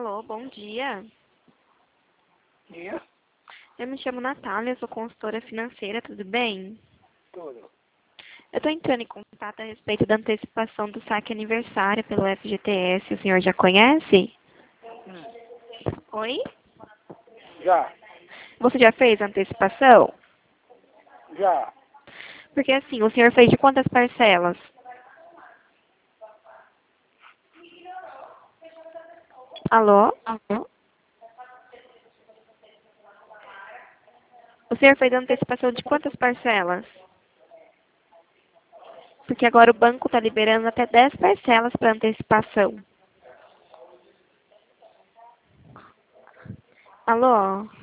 Alô, bom dia. Dia? Eu me chamo Natália, sou consultora financeira, tudo bem? Tudo. Eu estou entrando em contato a respeito da antecipação do saque aniversário pelo FGTS. O senhor já conhece? Oi? Já, Você já fez a antecipação? já. Porque assim, o senhor fez de quantas parcelas? Alô? Alô? O senhor fez a antecipação de quantas parcelas? Porque agora o banco está liberando até 10 parcelas para antecipação. Alô?